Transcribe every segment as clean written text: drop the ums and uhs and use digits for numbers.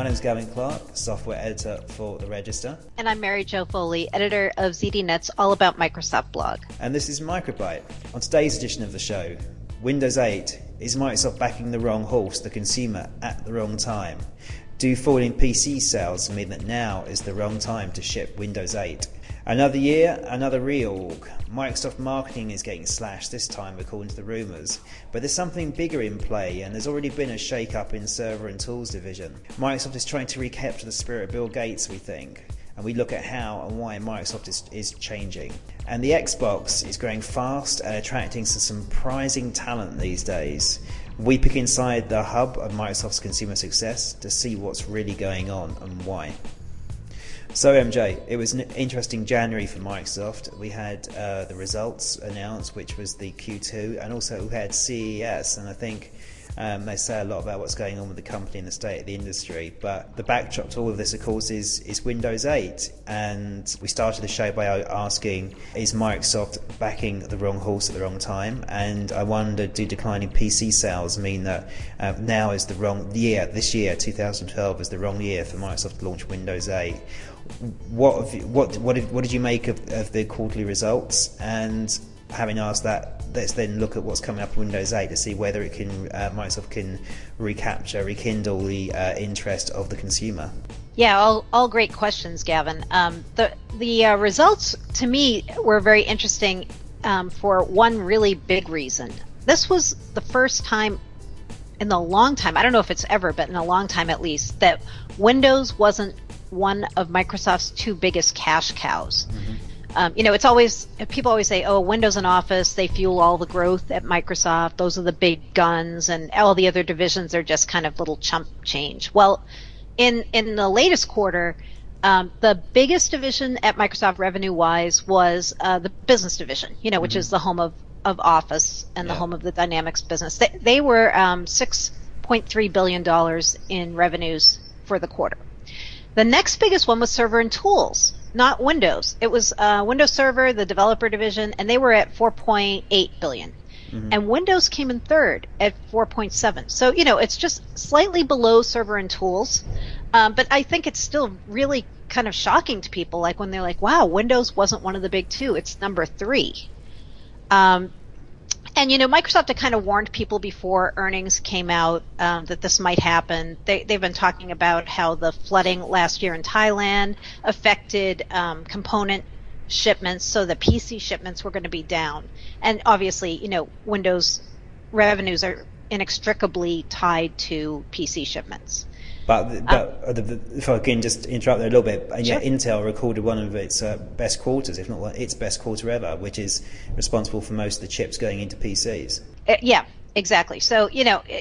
name's Gavin Clark, software editor for The Register. And I'm Mary Jo Foley, editor of ZDNet's All About Microsoft blog. And this is Microbyte. On today's edition of the show, Windows 8, is Microsoft backing the wrong horse, the consumer, at the wrong time? Do falling PC sales mean that now is the wrong time to ship Windows 8? Another year, another reorg. Microsoft marketing is getting slashed this time according to the rumours, but there's something bigger in play, and there's already been a shake-up in server and tools division. Microsoft is trying to recapture the spirit of Bill Gates, we think, and we look at how and why Microsoft is changing. And the Xbox is growing fast and attracting some surprising talent these days. We pick inside the hub of Microsoft's consumer success to see what's really going on and why. So MJ, it was an interesting January for Microsoft. We had the results announced, which was the Q2, and also we had CES, and I think they say a lot about what's going on with the company and the state of the industry. But the backdrop to all of this, of course, is Windows 8. And we started the show by asking, is Microsoft backing the wrong horse at the wrong time? And I wondered, do declining PC sales mean that now is the wrong year, this year, 2012, is the wrong year for Microsoft to launch Windows 8? What did you make of the quarterly results? And having asked that, let's then look at what's coming up in Windows 8 to see whether it can Microsoft can rekindle the interest of the consumer. Yeah, all great questions, Gavin. The results to me were very interesting for one really big reason. This was the first time in a long time, I don't know if it's ever, but in a long time at least, that Windows wasn't one of Microsoft's two biggest cash cows. Mm-hmm. It's always, people always say, oh, Windows and Office, they fuel all the growth at Microsoft. Those are the big guns, and all the other divisions are just kind of little chump change. Well, in the latest quarter, the biggest division at Microsoft revenue-wise was the business division, which mm-hmm. is the home of Office and the home of the Dynamics business. They were $6.3 billion in revenues for the quarter. The next biggest one was Server and Tools, not Windows. It was Windows Server, the developer division, and they were at $4.8 billion. Mm-hmm. And Windows came in third at 4.7. So, it's just slightly below Server and Tools. But I think it's still really kind of shocking to people, like when they're like, wow, Windows wasn't one of the big two. It's number 3. And, Microsoft had kind of warned people before earnings came out that this might happen. They've been talking about how the flooding last year in Thailand affected component shipments, so the PC shipments were going to be down. And obviously, Windows revenues are inextricably tied to PC shipments. But if I can just interrupt there a little bit, and sure. Intel recorded one of its best quarters, if not its best quarter ever, which is responsible for most of the chips going into PCs. Yeah, exactly. So,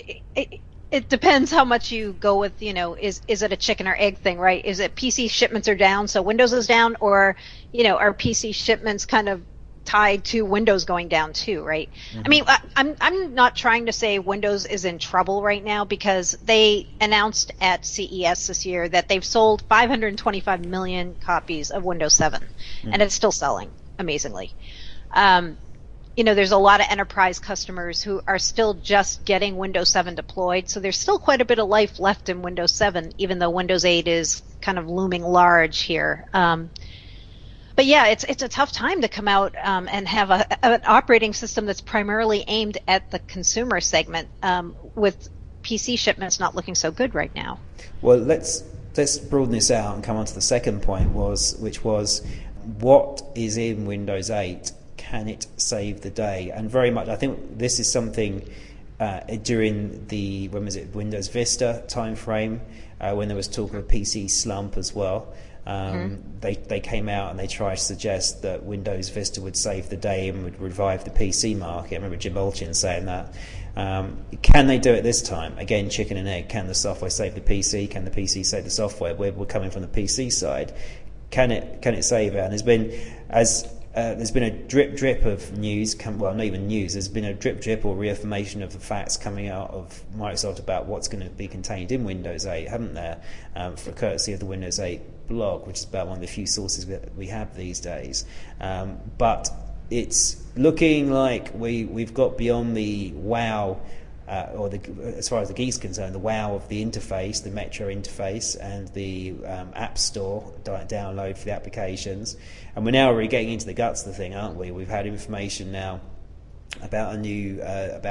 it depends how much you go with, is it a chicken or egg thing, right? Is it PC shipments are down, so Windows is down, or, are PC shipments kind of tied to Windows going down too, right? Mm-hmm. I mean, I'm not trying to say Windows is in trouble right now, because they announced at CES this year that they've sold 525 million copies of Windows 7, and it's still selling amazingly. There's a lot of enterprise customers who are still just getting Windows 7 deployed, so there's still quite a bit of life left in Windows 7, even though Windows 8 is kind of looming large here. But yeah, it's a tough time to come out and have an operating system that's primarily aimed at the consumer segment, with PC shipments not looking so good right now. Well, let's broaden this out and come on to the second point, which was what is in Windows 8? Can it save the day? And very much, I think this is something during the Windows Vista timeframe, when there was talk of a PC slump as well. They came out and they tried to suggest that Windows Vista would save the day and would revive the PC market. I remember Jim Olchin saying that. Can they do it this time? Again, chicken and egg. Can the software save the PC? Can the PC save the software? We're coming from the PC side. Can it save it? And there's been a drip of news. Not even news. There's been a drip or reaffirmation of the facts coming out of Microsoft about what's going to be contained in Windows 8, haven't there? For courtesy of the Windows 8 blog, which is about one of the few sources that we have these days. But it's looking like we've got beyond the wow as far as the geek's concerned, the wow of the interface, the Metro interface, and the App Store download for the applications. And we're now really getting into the guts of the thing, aren't we? We've had information now about a new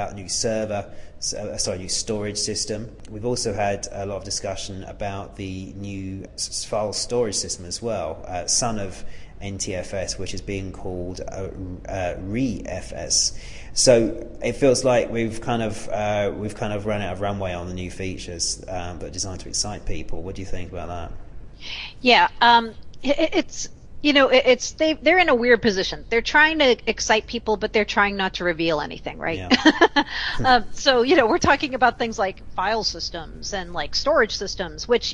new storage system. We've also had a lot of discussion about the new file storage system as well, son of NTFS, which is being called ReFS. So it feels like we've kind of run out of runway on the new features that are designed to excite people. What do you think about that? Yeah, they're in a weird position. They're trying to excite people, but they're trying not to reveal anything, right? Yeah. So we're talking about things like file systems and like storage systems, which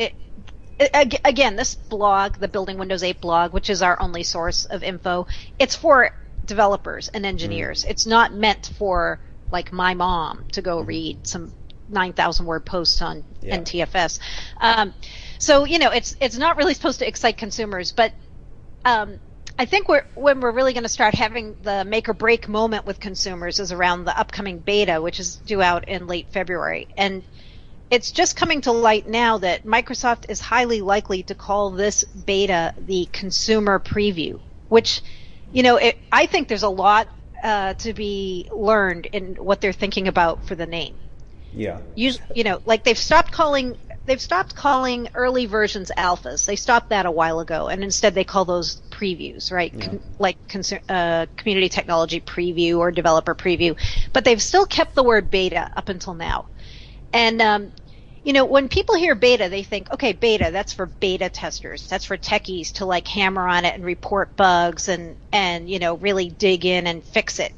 again, this blog, the Building Windows 8 blog, which is our only source of info, it's for developers and engineers. It's not meant for like my mom to go read some 9,000 word posts on NTFS. So it's not really supposed to excite consumers, but I think when we're really going to start having the make or break moment with consumers is around the upcoming beta, which is due out in late February. And it's just coming to light now that Microsoft is highly likely to call this beta the consumer preview, which, I think there's a lot to be learned in what they're thinking about for the name. Yeah. Like they've stopped calling early versions alphas. They stopped that a while ago, and instead they call those previews, right? Yeah. Community technology preview or developer preview. But they've still kept the word beta up until now. And, when people hear beta, they think, okay, beta, that's for beta testers. That's for techies to like hammer on it and report bugs and really dig in and fix it.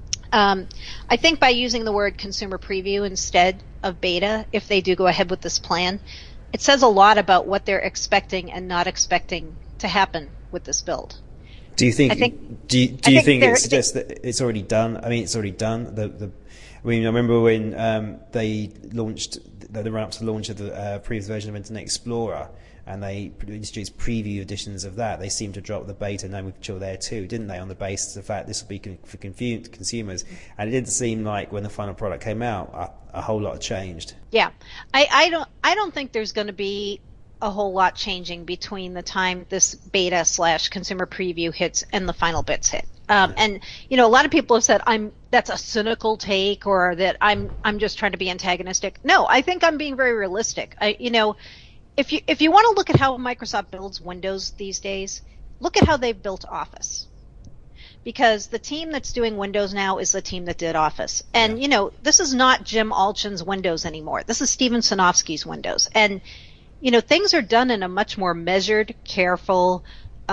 I think by using the word consumer preview instead of beta, if they do go ahead with this plan, it says a lot about what they're expecting and not expecting to happen with this build. Do you think? Do you think it suggests that it's already done? I mean, it's already done. I remember when they launched the run up to the launch of the previous version of Internet Explorer, and they introduced preview editions of that. They seemed to drop the beta no mature there too, didn't they? On the basis of the fact this will be for consumers, and it didn't seem like when the final product came out, a whole lot changed. Yeah, I don't think there's going to be a whole lot changing between the time this beta / consumer preview hits and the final bits hit. And a lot of people have said that's a cynical take, or that I'm just trying to be antagonistic. No, I think I'm being very realistic. If you want to look at how Microsoft builds Windows these days, look at how they've built Office. Because the team that's doing Windows now is the team that did Office. And, this is not Jim Alchin's Windows anymore. This is Steven Sinofsky's Windows. And, things are done in a much more measured, careful,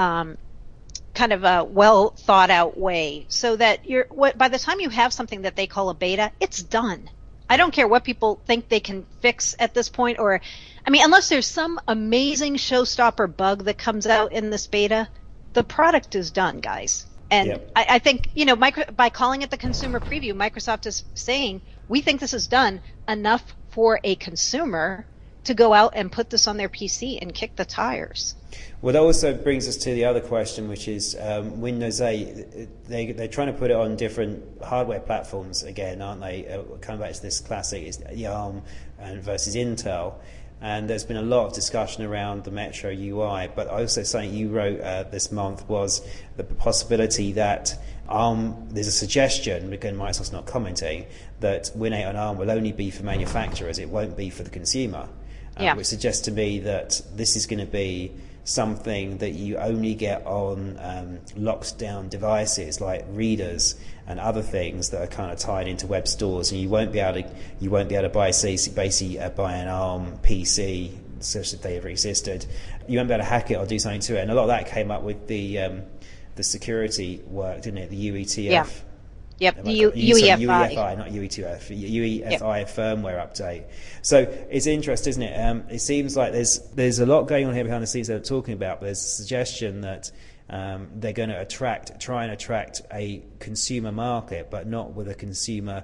kind of a well thought out way, so that by the time you have something that they call a beta, it's done. I don't care what people think they can fix at this point, unless there's some amazing showstopper bug that comes out in this beta, the product is done, guys. And I think, by calling it the consumer preview, Microsoft is saying, we think this is done enough for a consumer to go out and put this on their PC and kick the tires. Well, that also brings us to the other question, which is Windows 8. They're trying to put it on different hardware platforms again, aren't they? Coming back to this classic, it's ARM versus Intel. And there's been a lot of discussion around the Metro UI, but also something you wrote this month was the possibility that there's a suggestion, again Microsoft's not commenting, that Win 8 on ARM will only be for manufacturers, it won't be for the consumer. Which suggests to me that this is going to be something that you only get on locked down devices like readers and other things that are kind of tied into web stores, and you won't be able to buy an ARM PC, such that they ever existed. You won't be able to hack it or do something to it, and a lot of that came up with the security work, didn't it? The UETF. Yeah. Yep, UEFI, not UETF, UEFI firmware update. So it's interesting, isn't it? It seems like there's a lot going on here behind the scenes that they're talking about, but there's a suggestion that they're going to try and attract a consumer market, but not with a consumer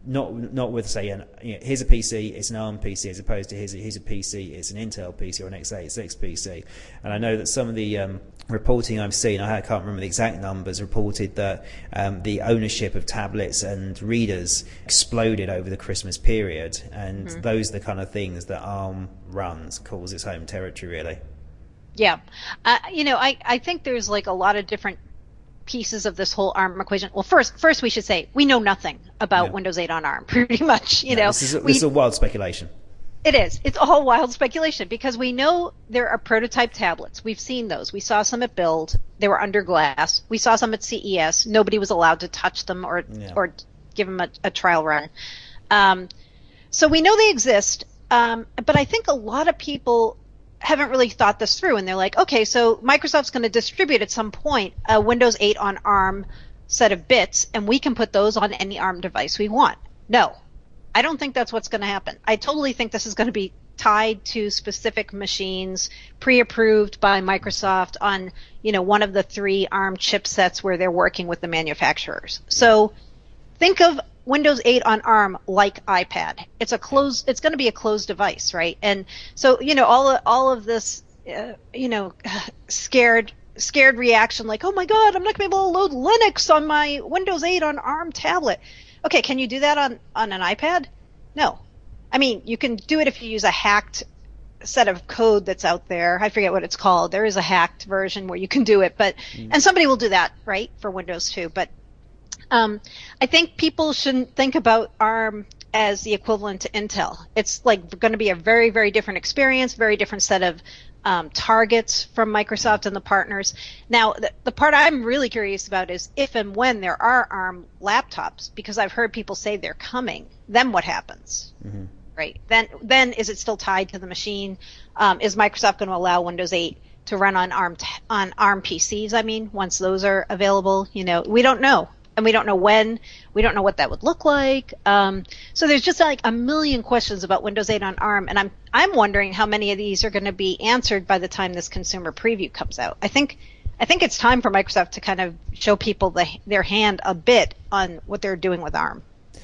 not with say, here's a PC, it's an ARM PC, as opposed to here's a PC, it's an Intel PC or an x86 PC. And I know that some of the reporting I've seen, I can't remember the exact numbers, reported that the ownership of tablets and readers exploded over the Christmas period, and those are the kind of things that ARM runs, calls its home territory, really. Yeah. I think there's like a lot of different pieces of this whole ARM equation. Well, first we should say we know nothing about Windows 8 on ARM, pretty much. This is a wild speculation. It is. It's all wild speculation because we know there are prototype tablets. We've seen those. We saw some at Build. They were under glass. We saw some at CES. Nobody was allowed to touch them or give them a trial run. So we know they exist. But I think a lot of people haven't really thought this through, and they're like, okay, so Microsoft's going to distribute at some point a Windows 8 on ARM set of bits, and we can put those on any ARM device we want. No, I don't think that's what's going to happen. I totally think this is going to be tied to specific machines, pre-approved by Microsoft on, one of the 3 ARM chipsets where they're working with the manufacturers. So think of Windows 8 on ARM like iPad. It's going to be a closed device, right? And so, all of this, scared reaction, like, oh my God, I'm not going to be able to load Linux on my Windows 8 on ARM tablet. Okay, can you do that on an iPad? No. I mean, you can do it if you use a hacked set of code that's out there. I forget what it's called. There is a hacked version where you can do it, and somebody will do that, right, for Windows too. But I think people shouldn't think about ARM as the equivalent to Intel. It's like going to be a very, very different experience, very different set of targets from Microsoft and the partners. Now, the part I'm really curious about is if and when there are ARM laptops, because I've heard people say they're coming. Then what happens? Mm-hmm. Right? Then is it still tied to the machine? Is Microsoft going to allow Windows 8 to run on ARM PCs? I mean, once those are available, we don't know. And we don't know when. We don't know what that would look like. So there's just like a million questions about Windows 8 on ARM, and I'm wondering how many of these are going to be answered by the time this consumer preview comes out. I think it's time for Microsoft to kind of show people their hand a bit on what they're doing with ARM.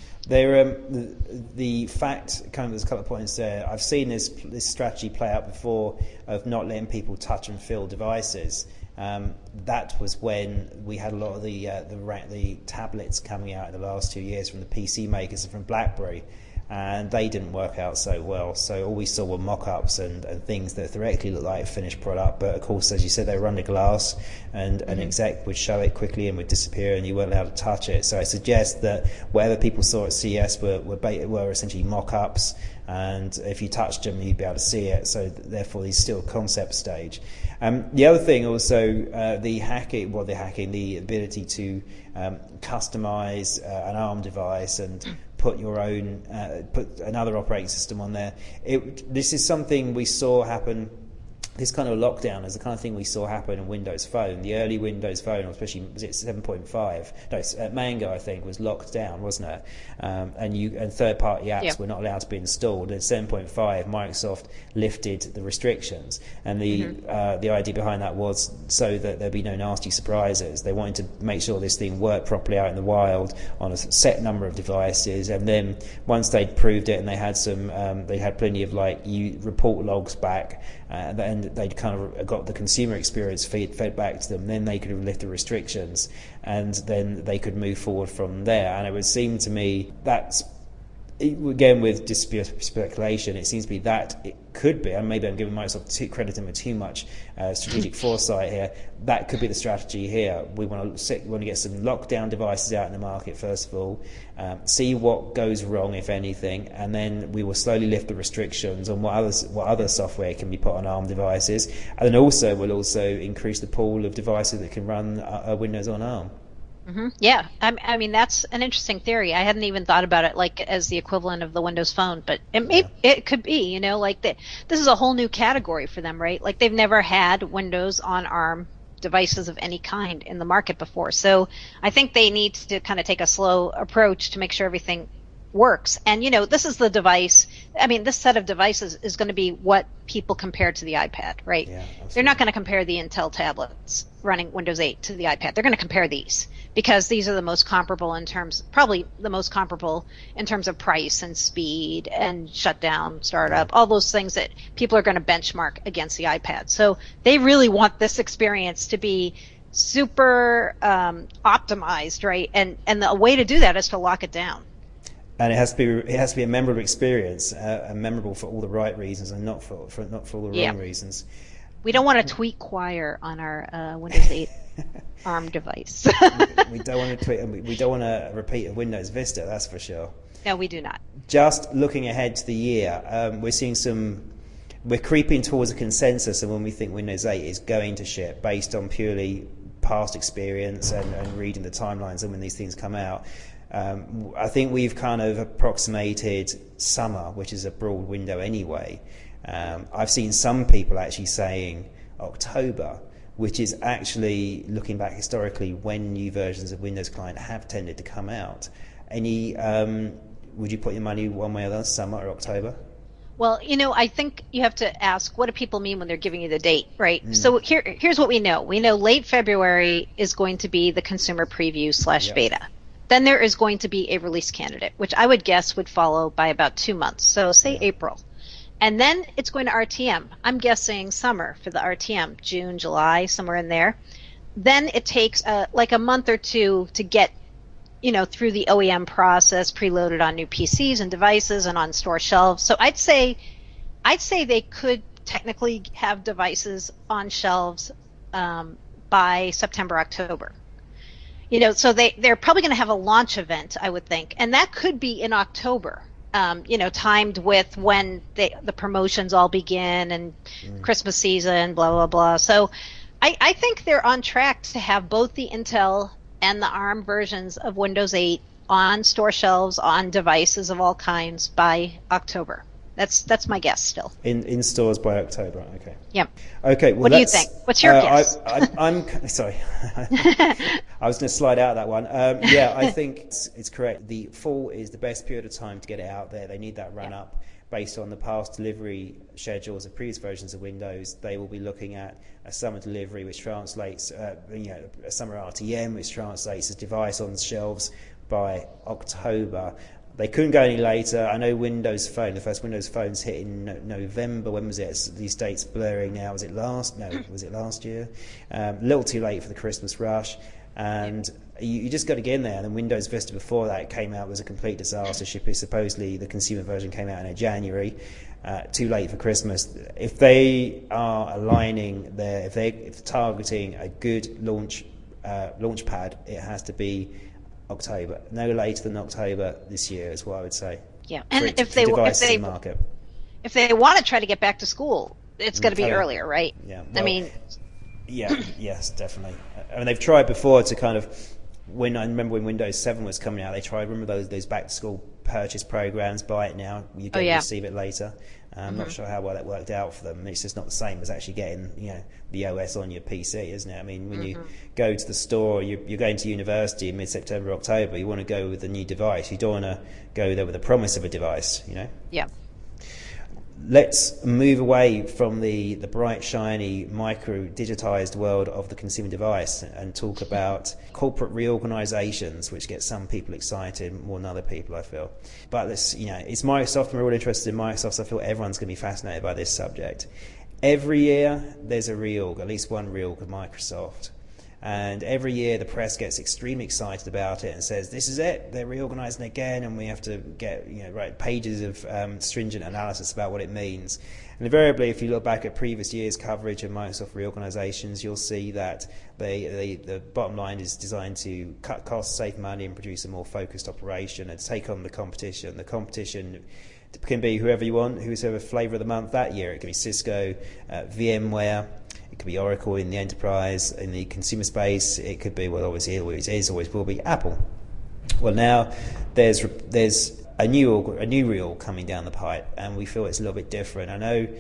The fact, kind of, there's a couple of points there. I've seen this strategy play out before of not letting people touch and feel devices. That was when we had a lot of the tablets coming out in the last 2 years from the PC makers and from BlackBerry, and they didn't work out so well. So all we saw were mock-ups and things that theoretically looked like a finished product, but of course, as you said, they were under glass, and an exec would show it quickly and would disappear, and you weren't allowed to touch it. So I suggest that whatever people saw at CES were essentially mock-ups, and if you touched them, you'd be able to see it. So therefore, these still concept stage. The other thing also, the ability to customize an ARM device and put your own, put another operating system on there. This is something we saw happen. This kind of lockdown is the kind of thing we saw happen in Windows Phone. The early Windows Phone, especially, was it 7.5? No, Mango, I think, was locked down, wasn't it? And third-party apps were not allowed to be installed. In 7.5, Microsoft lifted the restrictions, and the idea behind that was so that there'd be no nasty surprises. They wanted to make sure this thing worked properly out in the wild on a set number of devices, and then once they'd proved it and they had they had plenty of report logs back, and they'd kind of got the consumer experience fed back to them, then they could lift the restrictions, and then they could move forward from there. And it would seem to me that's, again, with speculation, it seems to be that it could be, and maybe I'm giving Microsoft credit for too much strategic foresight here, that could be the strategy here. We want to get some lockdown devices out in the market first of all, see what goes wrong, if anything, and then we will slowly lift the restrictions on what other software can be put on ARM devices, and then we'll also increase the pool of devices that can run Windows on ARM. Mm-hmm. Yeah, I mean, that's an interesting theory. I hadn't even thought about it like as the equivalent of the Windows Phone, but it could be, this is a whole new category for them, right? Like, they've never had Windows on ARM devices of any kind in the market before. So I think they need to kind of take a slow approach to make sure everything works. And, this is the device. I mean, this set of devices is going to be what people compare to the iPad, right? Yeah, they're not going to compare the Intel tablets running Windows 8 to the iPad. They're going to compare these because these are the most comparable probably the most comparable in terms of price and speed and shutdown, startup, all those things that people are going to benchmark against the iPad. So they really want this experience to be super optimized, right? And the way to do that is to lock it down. And it has to be a memorable experience, and memorable for all the right reasons, and not for all the wrong reasons. We don't want to tweet choir on our Windows 8 ARM device. We don't want to tweet, and we don't want to repeat a Windows Vista. That's for sure. No, we do not. Just looking ahead to the year, we're creeping towards a consensus of when we think Windows 8 is going to ship, based on purely past experience and reading the timelines and when these things come out. I think we've kind of approximated summer, which is a broad window anyway. I've seen some people actually saying October, which is actually, looking back historically, when new versions of Windows Client have tended to come out. Would you put your money one way or the other, summer or October? Well, I think you have to ask, what do people mean when they're giving you the date, right? So here's what we know. We know late February is going to be the consumer preview / beta. Then there is going to be a release candidate, which I would guess would follow by about 2 months. So say April. And then it's going to RTM. I'm guessing summer for the RTM, June, July, somewhere in there. Then it takes like a month or two to get, through the OEM process, preloaded on new PCs and devices and on store shelves. So I'd say they could technically have devices on shelves by September, October. So they're probably going to have a launch event, I would think, and that could be in October. Timed with when the promotions all begin and Christmas season, blah blah blah. So I think they're on track to have both the Intel and the ARM versions of Windows 8 on store shelves, on devices of all kinds by October. That's my guess still. In stores by October, okay. Yep. Okay. Well, what do you think? What's your guess? I'm sorry. I was going to slide out that one. I think it's correct. The fall is the best period of time to get it out there. They need that run up based on the past delivery schedules of previous versions of Windows. They will be looking at a summer delivery, which translates, a summer RTM, which translates as device on shelves by October. They couldn't go any later. I know Windows Phone, the first Windows Phones hit in November. When was it? These dates blurring now. Was it last year? A little too late for the Christmas rush. And you just got to get in there. And then Windows Vista before that came out was a complete disaster. Supposedly the consumer version came out in January. Too late for Christmas. If they are aligning if they're targeting a good launch pad, it has to be October, no later than October this year, is what I would say. Yeah, and if they want to try to get back to school, it's going to be earlier, right? Yeah, well, yes, definitely. I mean, they've tried before to kind of. I remember when Windows 7 was coming out, they tried. Remember those back to school purchase programs? Buy it now, you don't receive it later. I'm not sure how well that worked out for them. It's just not the same as actually getting the OS on your PC, isn't it? I mean, when you go to the store, you're going to university in mid-September, October. You want to go with a new device. You don't want to go there with the promise of a device. Yeah. Let's move away from the bright, shiny, micro-digitized world of the consumer device and talk about corporate reorganizations, which get some people excited more than other people, I feel. But it's Microsoft, and we're all interested in Microsoft, so I feel everyone's going to be fascinated by this subject. Every year, there's a reorg, at least one reorg of Microsoft. And every year the press gets extremely excited about it and says, this is it, they're reorganizing again, and we have to get write pages of stringent analysis about what it means. And invariably, if you look back at previous years' coverage of Microsoft reorganizations, you'll see that the bottom line is designed to cut costs, save money, and produce a more focused operation and take on the competition. The competition can be whoever you want, who's the flavour of the month that year. It could be Cisco, VMware. It could be Oracle in the enterprise, in the consumer space. It could be, always will be Apple. Well, now there's a new reorg coming down the pipe, and we feel it's a little bit different. I know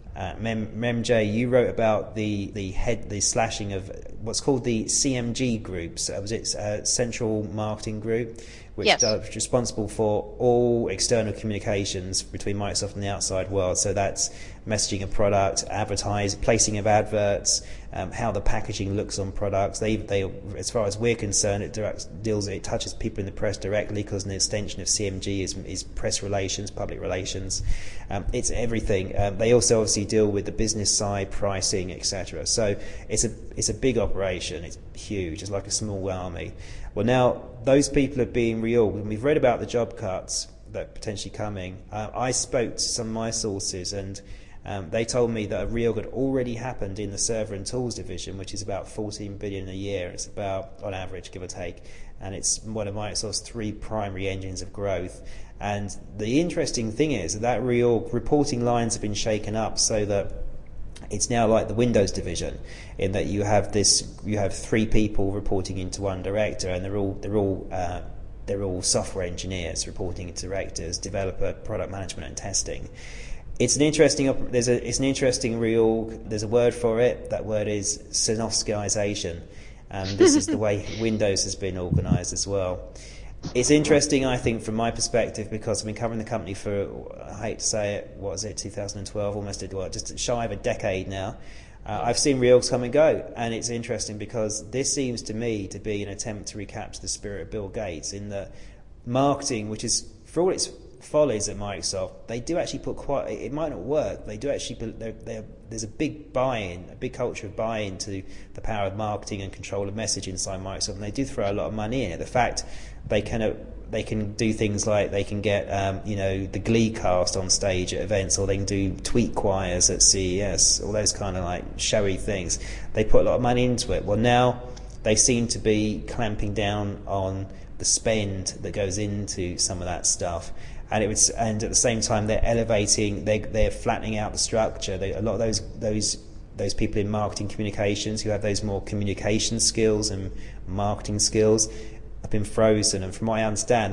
MJ, you wrote about the slashing of what's called the CMG groups. Was it Central Marketing Group, which is responsible for all external communications between Microsoft and the outside world. So that's messaging a product, placing of adverts, how the packaging looks on products. They, as far as we're concerned, it touches people in the press directly, because an extension of CMG is press relations, public relations. It's everything. They also obviously deal with the business side, pricing, etc. So it's a big operation. It's huge. It's like a small army. Well, now those people are being reorged, and we've read about the job cuts that are potentially coming. I spoke to some of my sources, and they told me that a reorg had already happened in the server and tools division, which is about 14 billion a year. It's about, on average, give or take, and it's one of Microsoft's 3 primary engines of growth. And the interesting thing is that reorg reporting lines have been shaken up so that it's now like the Windows division, in that you have 3 people reporting into one director, and they're all software engineers reporting into directors, developer, product management, and testing. It's an interesting reorg. There's a word for it. That word is Synovskyization, and this is the way Windows has been organised as well. It's interesting, I think, from my perspective, because I've been covering the company for, I hate to say it, 2012, almost just shy of a decade now. I've seen reorgs come and go, and it's interesting because this seems to me to be an attempt to recapture the spirit of Bill Gates, in that marketing, which is, for all its follies at Microsoft, they do actually it might not work, they do actually, there's a big buy-in, a big culture of buy-in to the power of marketing and control of message inside Microsoft, and they do throw a lot of money in it. The fact they can do things like they can get the Glee cast on stage at events, or they can do tweet choirs at CES, all those kind of like showy things. They put a lot of money into it. Well, now they seem to be clamping down on the spend that goes into some of that stuff, and at the same time they're elevating, they're flattening out the structure. A lot of those people in marketing communications who have those more communication skills and marketing skills have been frozen, and from what I understand,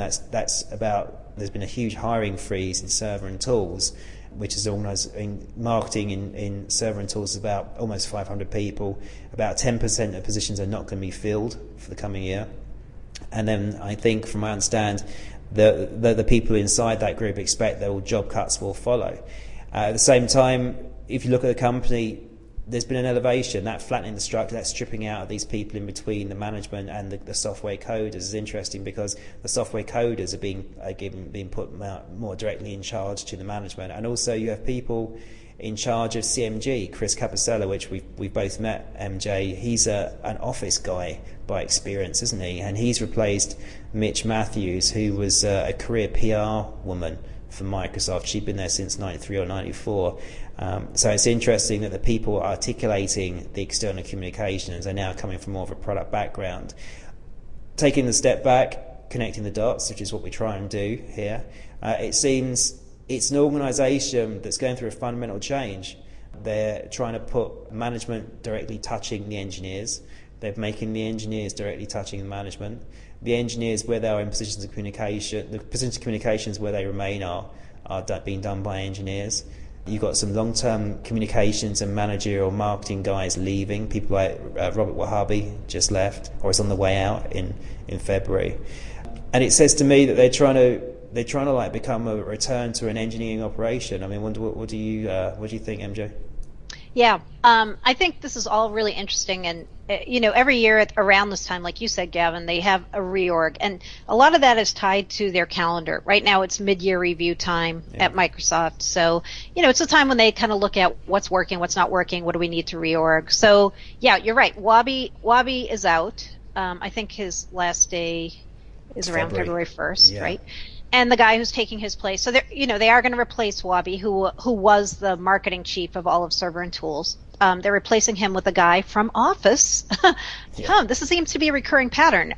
there's been a huge hiring freeze in server and tools, which is organised in marketing in server and tools is about almost 500 people. About 10% of positions are not going to be filled for the coming year, and then I think, from what I understand, the people inside that group expect that all job cuts will follow. At the same time, if you look at the company, there's been an elevation, that flattening the structure, that stripping out of these people in between the management and the software coders is interesting, because the software coders are being put more directly in charge to the management. And also you have people in charge of CMG, Chris Capicella, which we've both met, MJ. He's an office guy by experience, isn't he? And he's replaced Mitch Matthews, who was a career PR woman for Microsoft. She'd been there since 93 or 94. So it's interesting that the people articulating the external communications are now coming from more of a product background. Taking the step back, connecting the dots, which is what we try and do here, it seems it's an organisation that's going through a fundamental change. They're trying to put management directly touching the engineers. They're making the engineers directly touching the management. The engineers, where they are in positions of communication, the positions of communications where they remain are being done by engineers. You've got some long-term communications and managerial marketing guys leaving. People like Robert Wahabi just left, or is on the way out in February. And it says to me that they're trying to like become a return to an engineering operation. I mean, what do you think, MJ? Yeah, I think this is all really interesting, and every year around this time, like you said, Gavin, they have a reorg, and a lot of that is tied to their calendar. Right now, it's mid-year review time at Microsoft, so it's a time when they kind of look at what's working, what's not working, what do we need to reorg. So yeah, you're right. Wabi is out. I think his last day is around February 1st, right? And the guy who's taking his place. So they are going to replace Wabi, who was the marketing chief of all of Server and Tools. They're replacing him with a guy from Office. This seems to be a recurring pattern.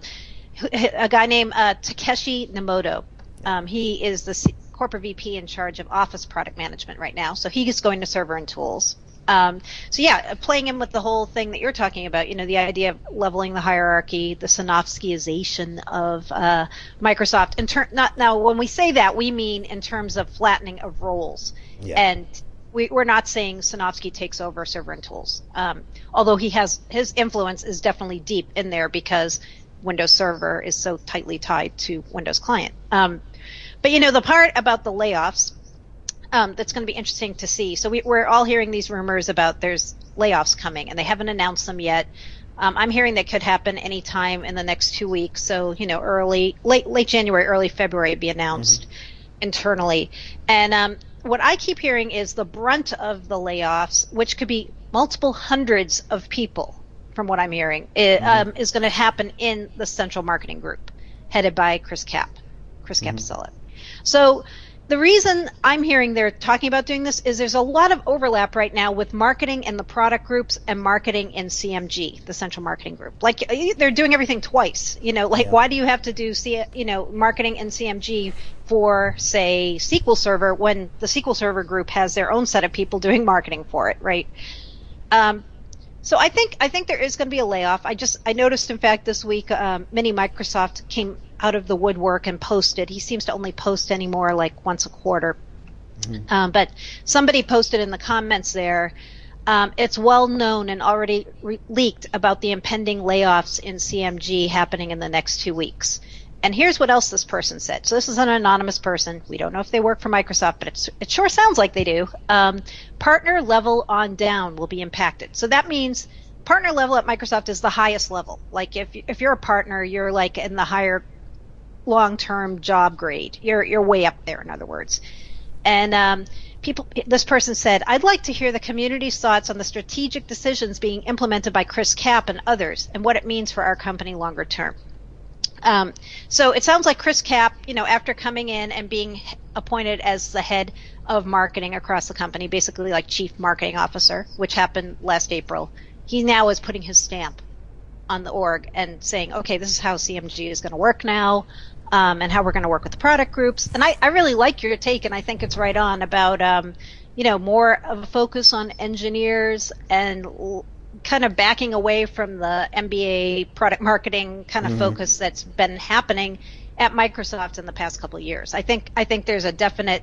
A guy named Takeshi Nemoto. He is the corporate VP in charge of Office product management right now. So he's going to Server and Tools. Playing in with the whole thing that you're talking about, the idea of leveling the hierarchy, the Synovskyization of Microsoft. Now, when we say that, we mean in terms of flattening of roles. And we're not saying Sinofsky takes over Server and Tools, although his influence is definitely deep in there because Windows Server is so tightly tied to Windows Client. But the part about the layoffs, that's going to be interesting to see. So we're all hearing these rumors about there's layoffs coming, and they haven't announced them yet. I'm hearing that could happen anytime in the next 2 weeks. So late January, early February, it'd be announced internally. And what I keep hearing is the brunt of the layoffs, which could be multiple hundreds of people, from what I'm hearing, is going to happen in the central marketing group, headed by Chris Capsella. So the reason I'm hearing they're talking about doing this is there's a lot of overlap right now with marketing in the product groups and marketing in CMG, the central marketing group. Like, they're doing everything twice. Why do you have to do marketing in CMG for, say, SQL Server when the SQL Server group has their own set of people doing marketing for it, right? So I think there is going to be a layoff. I noticed, in fact, this week, Mini Microsoft came out of the woodwork and posted. He seems to only post anymore like once a quarter. But somebody posted in the comments there, it's well known and already leaked about the impending layoffs in CMG happening in the next 2 weeks. And here's what else this person said. So this is an anonymous person. We don't know if they work for Microsoft, but it sure sounds like they do. Partner level on down will be impacted. So that means partner level at Microsoft is the highest level. Like if you're a partner, you're like in the higher long-term job grade. You're way up there, in other words. And this person said, I'd like to hear the community's thoughts on the strategic decisions being implemented by Chris Kapp and others and what it means for our company longer term. So it sounds like Chris Kapp, after coming in and being appointed as the head of marketing across the company, basically like chief marketing officer, which happened last April, he now is putting his stamp on the org and saying, okay, this is how CMG is going to work now, and how we're going to work with the product groups. And I really like your take, and I think it's right on about, more of a focus on engineers and kind of backing away from the MBA product marketing kind of focus that's been happening at Microsoft in the past couple of years. I think there's a definite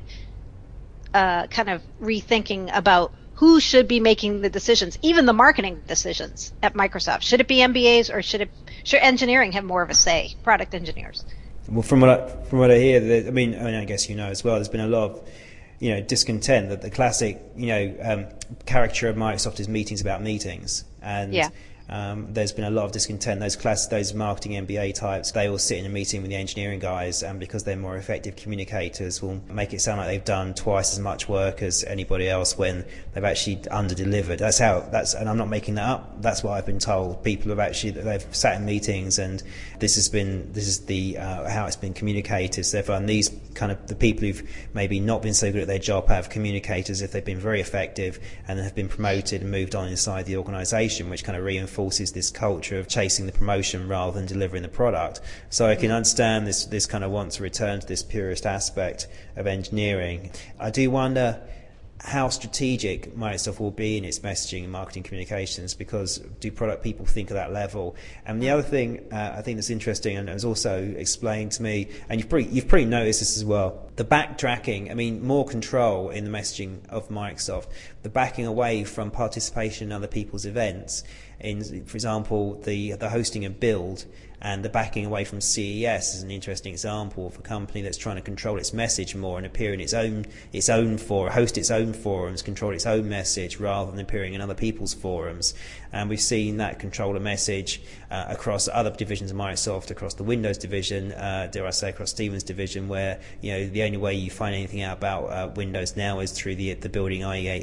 kind of rethinking about who should be making the decisions, even the marketing decisions at Microsoft. Should it be MBAs or should engineering have more of a say, product engineers? Well, from what I hear, I guess as well, there's been a lot of discontent that the classic, caricature of Microsoft is meetings about meetings. And there's been a lot of discontent. Those marketing MBA types, they all sit in a meeting with the engineering guys, and because they're more effective communicators, will make it sound like they've done twice as much work as anybody else when they've actually under-delivered. And I'm not making that up. That's what I've been told. People they've sat in meetings, and this is the how it's been communicated. So therefore, these kind of the people who've maybe not been so good at their job have communicators if they've been very effective and have been promoted and moved on inside the organisation, which kind of reinforces this culture of chasing the promotion rather than delivering the product. So I can understand this kind of want to return to this purist aspect of engineering. I do wonder how strategic Microsoft will be in its messaging and marketing communications, because do product people think at that level? And the other thing I think that's interesting, and it was also explained to me, and you've pretty noticed this as well, the backtracking, more control in the messaging of Microsoft, the backing away from participation in other people's events, for example, the hosting of Build, and the backing away from CES is an interesting example of a company that's trying to control its message more and appear in its own forum, host its own forums, control its own message rather than appearing in other people's forums. And we've seen that control a message across other divisions of Microsoft, across the Windows division, dare I say, across Stephen's division, where the only way you find anything out about Windows now is through the Building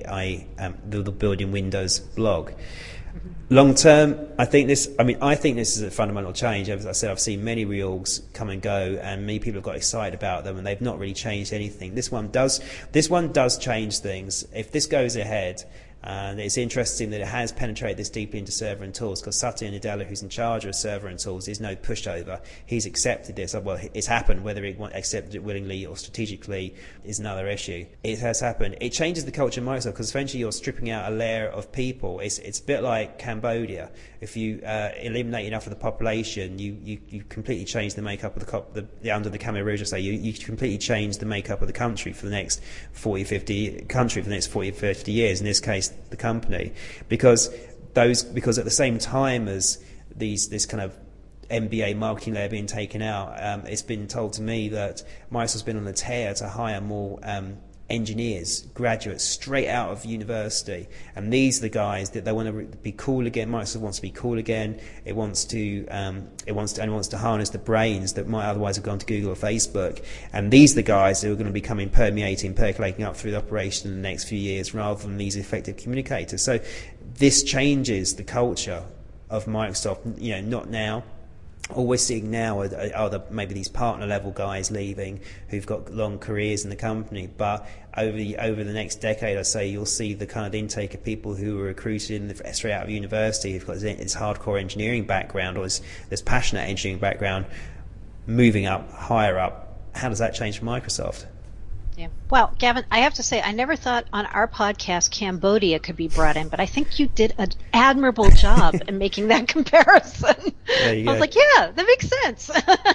the Building Windows blog. Long term, I think this is a fundamental change. As I said, I've seen many reorgs come and go, and many people have got excited about them, and they've not really changed anything. This one does change things. If this goes ahead, And it's interesting that it has penetrated this deeply into server and tools, because Satya Nadella, who's in charge of server and tools, is no pushover. He's accepted this. Well, it's happened. Whether he accepted it willingly or strategically is another issue. It has happened. It changes the culture of Microsoft, because eventually you're stripping out a layer of people. It's a bit like Cambodia. If you eliminate enough of the population, you completely change the makeup of the under the Khmer Rouge. I say you completely change the makeup of the country for the next 40, 50 years. In this case, the company, because at the same time as this kind of MBA marketing layer being taken out, it's been told to me that Microsoft's been on a tear to hire more engineers, graduates straight out of university, and these are the guys that they want to be cool again. Microsoft wants to be cool again. It wants to harness the brains that might otherwise have gone to Google or Facebook, and these are the guys who are going to be percolating up through the operation in the next few years, rather than these effective communicators. So this changes the culture of Microsoft. Not now. All we're seeing now are maybe these partner level guys leaving who've got long careers in the company, but over the next decade, I say, you'll see the kind of intake of people who were recruited straight out of university, who've got this hardcore engineering background or this passionate engineering background, moving up, higher up. How does that change for Microsoft? Yeah. Well, Gavin, I have to say, I never thought on our podcast Cambodia could be brought in, but I think you did an admirable job in making that comparison. There you go. I was like, yeah, that makes sense.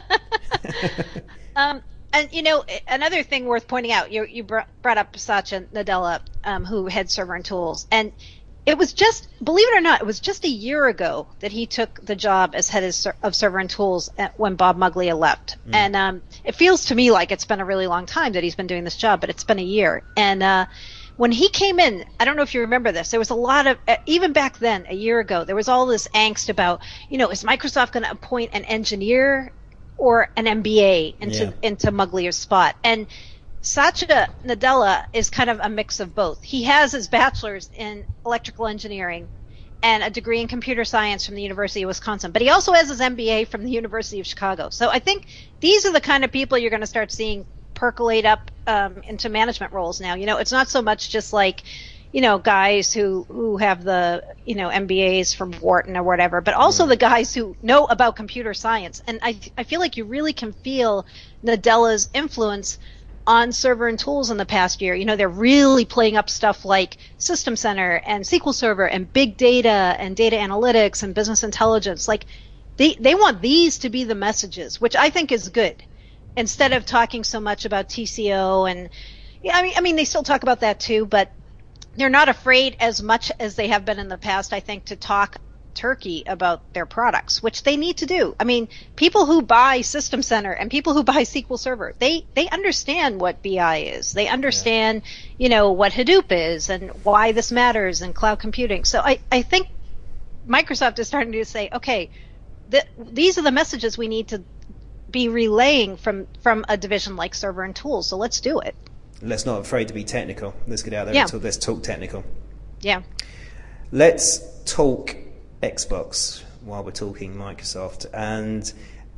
And another thing worth pointing out, you brought up Satya Nadella, who heads server and tools, and it was believe it or not, it was just a year ago that he took the job as head of server and tools when Bob Muglia left. And it feels to me like it's been a really long time that he's been doing this job, but it's been a year. And when he came in, I don't know if you remember this, there was a lot of, even back then, a year ago, there was all this angst about, is Microsoft going to appoint an engineer or an MBA into Muglia's spot? And Satya Nadella is kind of a mix of both. He has his bachelor's in electrical engineering and a degree in computer science from the University of Wisconsin, but he also has his MBA from the University of Chicago. So I think these are the kind of people you're going to start seeing percolate up into management roles now. It's not so much just like, guys who have the, MBAs from Wharton or whatever, but also the guys who know about computer science. And I feel like you really can feel Nadella's influence on server and tools in the past year. They're really playing up stuff like System Center and SQL Server and big data and data analytics and business intelligence. Like they want these to be the messages, which I think is good, instead of talking so much about TCO. And I mean they still talk about that too, but they're not afraid as much as they have been in the past, I think, to talk turkey about their products, which they need to do. I mean, people who buy System Center and people who buy SQL Server, they understand what BI is. They understand, what Hadoop is and why this matters in cloud computing. So I think Microsoft is starting to say, okay, these are the messages we need to be relaying from a division like server and tools. So let's do it. Let's not afraid to be technical. Let's get out there and let's talk technical. Yeah. Let's talk Xbox while we're talking Microsoft, and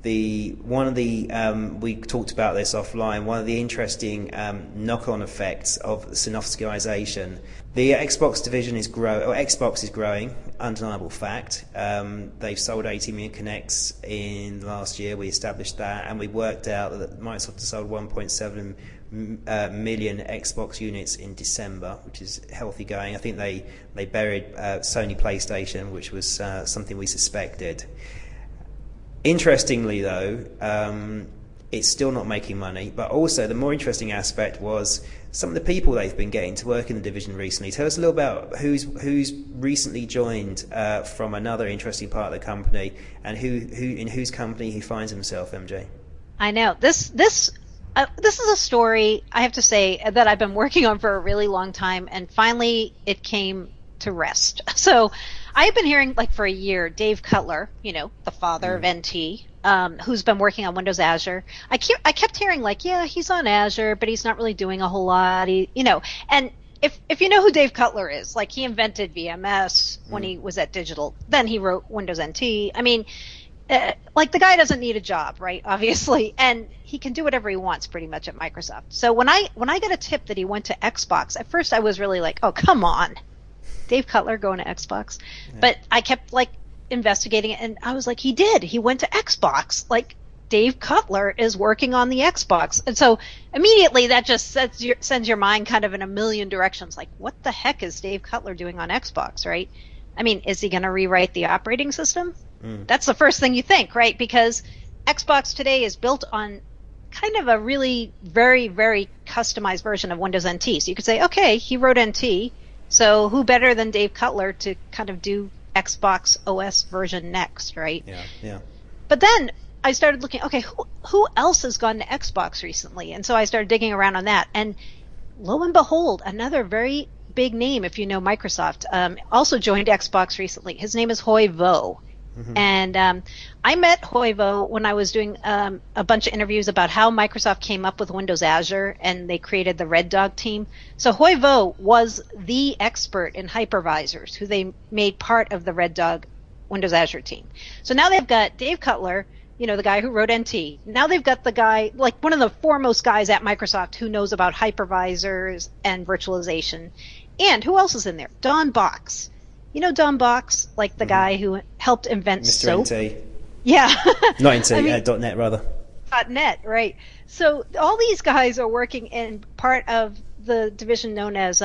we talked about this offline. One of the interesting knock-on effects of Synopskyization, the Xbox division is Xbox is growing, undeniable fact. They've sold 80 million Kinects in the last year. We established that, and we worked out that Microsoft has sold 1.7 million Xbox units in December, which is healthy going. I think they buried Sony PlayStation, which was something we suspected. Interestingly, though, it's still not making money. But also, the more interesting aspect was some of the people they've been getting to work in the division recently. Tell us a little about who's recently joined from another interesting part of the company, and who in whose company he finds himself. MJ. I know this is a story, I have to say, that I've been working on for a really long time, and finally it came to rest. So I've been hearing, for a year, Dave Cutler, the father of NT, who's been working on Windows Azure. I kept hearing, he's on Azure, but he's not really doing a whole lot, and if you know who Dave Cutler is, he invented VMS when he was at Digital, then he wrote Windows NT. I mean, the guy doesn't need a job, right? Obviously, and he can do whatever he wants pretty much at Microsoft. So when I got a tip that he went to Xbox, at first I was really like, oh, come on. Dave Cutler going to Xbox? Yeah. But I kept like investigating it, and I was like, he did. He went to Xbox. Like, Dave Cutler is working on the Xbox. And so immediately that just sends your mind kind of in a million directions. Like, what the heck is Dave Cutler doing on Xbox, right? I mean, is he going to rewrite the operating system? That's the first thing you think, right? Because Xbox today is built on kind of a really very, very customized version of Windows NT. So you could say, okay, he wrote NT, so who better than Dave Cutler to kind of do Xbox OS version next, right? Yeah. But then I started looking, okay, who else has gone to Xbox recently? And so I started digging around on that. And lo and behold, another very big name, if you know Microsoft, also joined Xbox recently. His name is Hoi Vo. Mm-hmm. And I met Hoi Vo when I was doing a bunch of interviews about how Microsoft came up with Windows Azure, and they created the Red Dog team. So Hoi Vo was the expert in hypervisors who they made part of the Red Dog Windows Azure team. So now they've got Dave Cutler, you know, the guy who wrote NT. Now they've got the guy, like one of the foremost guys at Microsoft who knows about hypervisors and virtualization. And who else is in there? Don Box. You know Don Box, like the guy who helped invent Mr. SOAP? NT. Yeah. Not NT, .NET rather. .NET, right. So all these guys are working in part of the division known as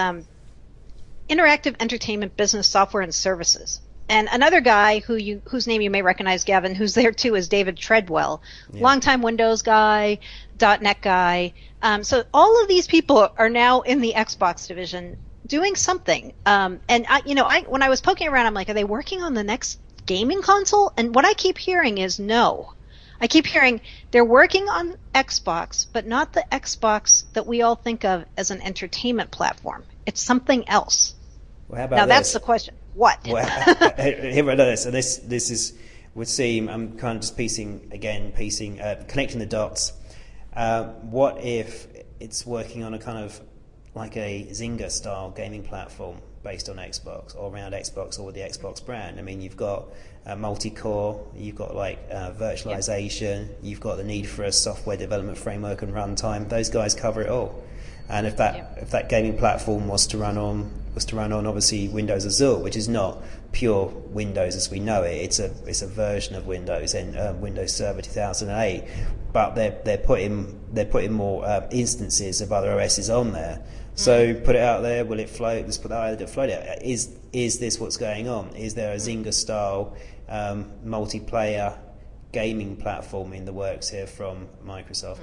Interactive Entertainment Business Software and Services. And another guy whose name you may recognize, Gavin, who's there too, is David Treadwell, longtime Windows guy, .NET guy. So all of these people are now in the Xbox division doing something. And when I was poking around, I'm like, are they working on the next gaming console? And what I keep hearing is no. I keep hearing they're working on Xbox, but not the Xbox that we all think of as an entertainment platform. It's something else. Well, how about now that's the question. What? Well, here it is. And this is would seem, I'm kind of just connecting the dots. What if it's working on a kind of like a Zynga style gaming platform based on Xbox or around Xbox or with the Xbox brand? I mean, you've got multi-core, you've got like virtualization, you've got the need for a software development framework and runtime. Those guys cover it all. And if that gaming platform was to run on obviously Windows Azure, which is not pure Windows as we know it, it's a version of Windows and Windows Server 2008, but they're putting more instances of other OSs on there. So put it out there. Will it float? Let's put that out there. Float it. Is this what's going on? Is there a Zynga style multiplayer gaming platform in the works here from Microsoft?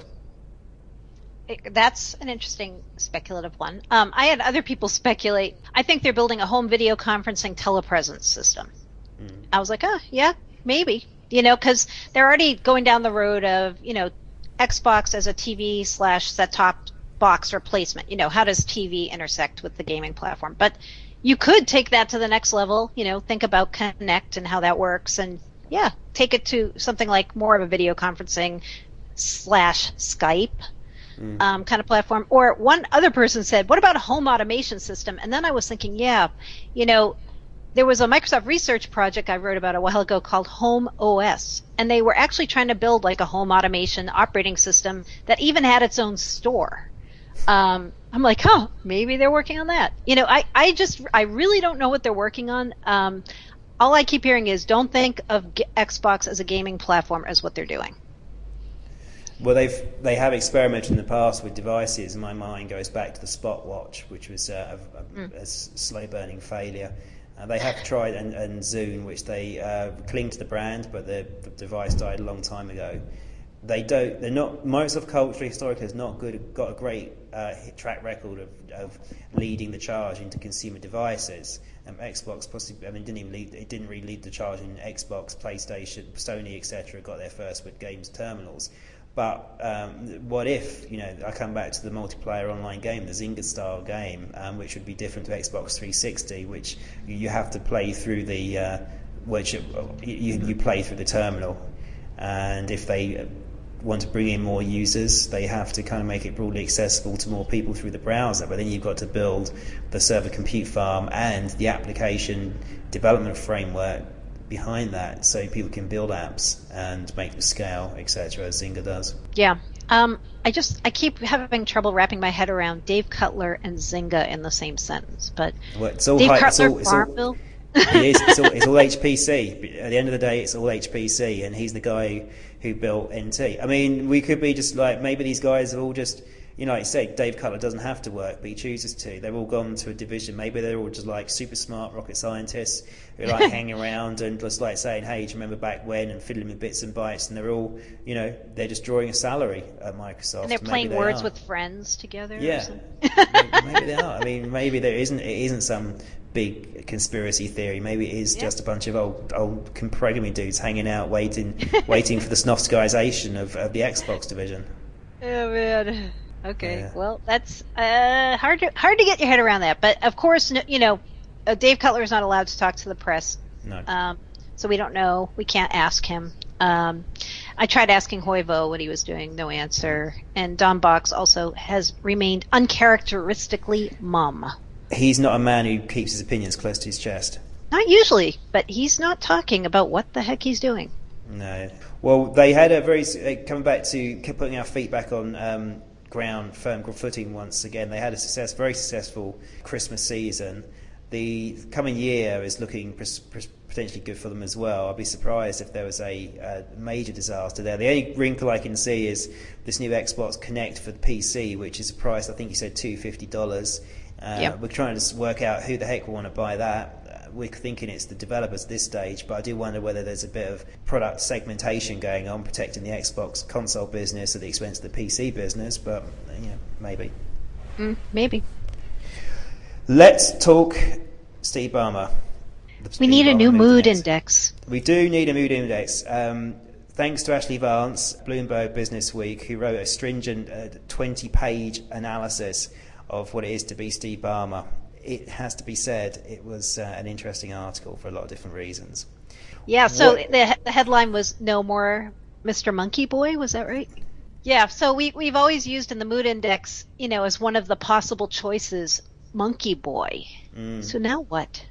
That's an interesting speculative one. I had other people speculate. I think they're building a home video conferencing telepresence system. I was like, yeah, maybe. Because they're already going down the road of, Xbox as a TV/set-top box replacement. How does TV intersect with the gaming platform? But you could take that to the next level, think about Connect and how that works, and take it to something like more of a video conferencing /Skype kind of platform. Or one other person said, what about a home automation system? And then I was thinking, there was a Microsoft research project I wrote about a while ago called Home OS, and they were actually trying to build like a home automation operating system that even had its own store. I'm like, maybe they're working on that. I really don't know what they're working on. All I keep hearing is don't think of Xbox as a gaming platform as what they're doing. Well, they have experimented in the past with devices, and my mind goes back to the Spot Watch, which was a slow-burning failure. They have tried, and Zune, which they cling to the brand, but the device died a long time ago. They're not. Microsoft culturally, historically, has not got a great track record of leading the charge into consumer devices. Xbox possibly, didn't really lead the charge in Xbox, PlayStation, Sony, etc. Got there first with games terminals. But what if, I come back to the multiplayer online game, the Zynga style game, which would be different to Xbox 360, which you have to play through the, you play through the terminal, and if they want to bring in more users, they have to kind of make it broadly accessible to more people through the browser. But then you've got to build the server compute farm and the application development framework behind that, so people can build apps and make them scale, etc., as Zynga does. Yeah, I keep having trouble wrapping my head around Dave Cutler and Zynga in the same sentence, but Well, it's all Dave hype. Cutler, Farmville. It is. It's all HPC. At the end of the day, it's all HPC, and he's the guy who built NT. I mean, we could be just like, maybe these guys are all just, like you say, Dave Cutler doesn't have to work, but he chooses to. They've all gone to a division. Maybe they're all just like super smart rocket scientists who like hang around and just like saying, "Hey, do you remember back when?" and fiddling with bits and bytes. And they're all, they're just drawing a salary at Microsoft. And they're playing Words with Friends together. Yeah, or something. maybe they are. I mean, maybe there isn't. It isn't some big conspiracy theory. Maybe it is just a bunch of old programming dudes hanging out, waiting for the Snofskyization of the Xbox division. Oh man. Okay. Yeah. Well, that's hard to get your head around that. But of course, Dave Cutler is not allowed to talk to the press. No. So we don't know. We can't ask him. I tried asking Hoivo what he was doing. No answer. And Don Box also has remained uncharacteristically mum. He's not a man who keeps his opinions close to his chest. Not usually, but he's not talking about what the heck he's doing. No. Well, they had coming back to putting our feet back on firm footing once again. They had a very successful Christmas season. The coming year is looking potentially good for them as well. I'd be surprised if there was a major disaster there. The only wrinkle I can see is this new Xbox Connect for the PC, which is priced, I think you said $250. We're trying to work out who the heck will want to buy that. We're thinking it's the developers at this stage, but I do wonder whether there's a bit of product segmentation going on, protecting the Xbox console business at the expense of the PC business, but maybe. Maybe. Let's talk Steve Ballmer. We need a new mood index. We do need a mood index. Thanks to Ashley Vance, Bloomberg Business Week, who wrote a stringent 20-page analysis of what it is to be Steve Ballmer. It has to be said, it was an interesting article for a lot of different reasons. Yeah, so the headline was "No More Mr. Monkey Boy," was that right? Yeah, so we've always used in the mood index, as one of the possible choices, Monkey Boy. So now what?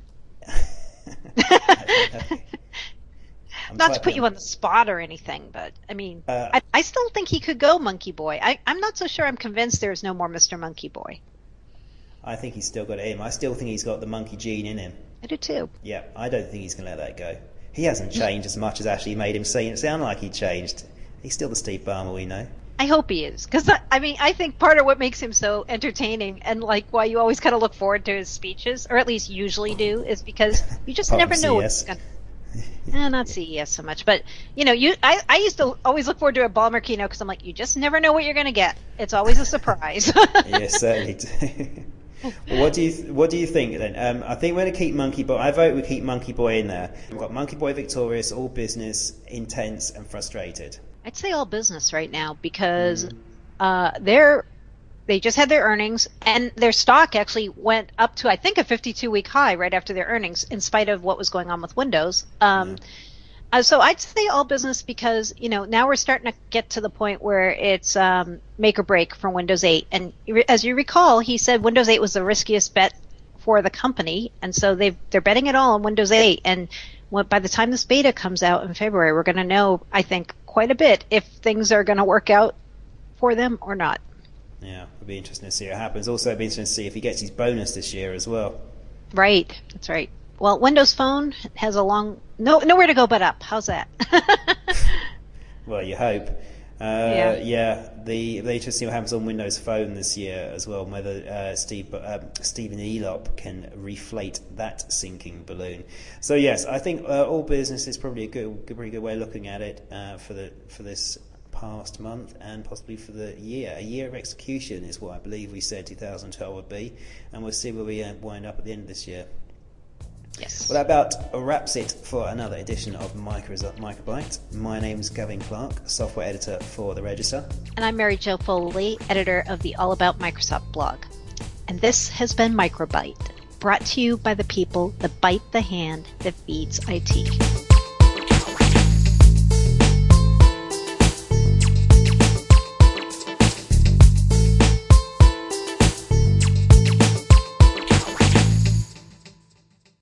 Not to put you on the spot or anything, but I mean, I still think he could go Monkey Boy. I'm not so sure I'm convinced there's no more Mr. Monkey Boy. I think he's still got it in him. I still think he's got the monkey gene in him. I do too. Yeah, I don't think he's going to let that go. He hasn't changed as much as Ashley made him sound like he changed. He's still the Steve Ballmer we know. I hope he is, because I think part of what makes him so entertaining and like why you always kind of look forward to his speeches, or at least usually do, is because you just never know what's going to. Not CES so much, but I used to always look forward to a Ballmer keynote because I'm like, you just never know what you're going to get. It's always a surprise. Yes, certainly do. Well, what do you think then? I think we're going to keep Monkey Boy. I vote we keep Monkey Boy in there. We've got Monkey Boy victorious, all business, intense, and frustrated. I'd say all business right now because they just had their earnings and their stock actually went up to, I think, a 52-week high right after their earnings, in spite of what was going on with Windows. So I'd say all business because, now we're starting to get to the point where it's make or break for Windows 8. And as you recall, he said Windows 8 was the riskiest bet for the company. And so they're betting it all on Windows 8. And by the time this beta comes out in February, we're going to know, I think, quite a bit if things are going to work out for them or not. Yeah, it'll be interesting to see what happens. Also, it'll be interesting to see if he gets his bonus this year as well. Right, that's right. Well, Windows Phone has nowhere to go but up. How's that? Well, you hope. They just see what happens on Windows Phone this year as well, and whether Stephen Elop can reflate that sinking balloon. So yes, I think all business is probably a pretty good way of looking at it for this past month and possibly for the year. A year of execution is what I believe we said 2012 would be, and we'll see where we wind up at the end of this year. Yes. Well, that about wraps it for another edition of Microbyte. My name's Gavin Clark, software editor for The Register. And I'm Mary Jo Foley, editor of the All About Microsoft blog. And this has been Microbyte, brought to you by the people that bite the hand that feeds IT.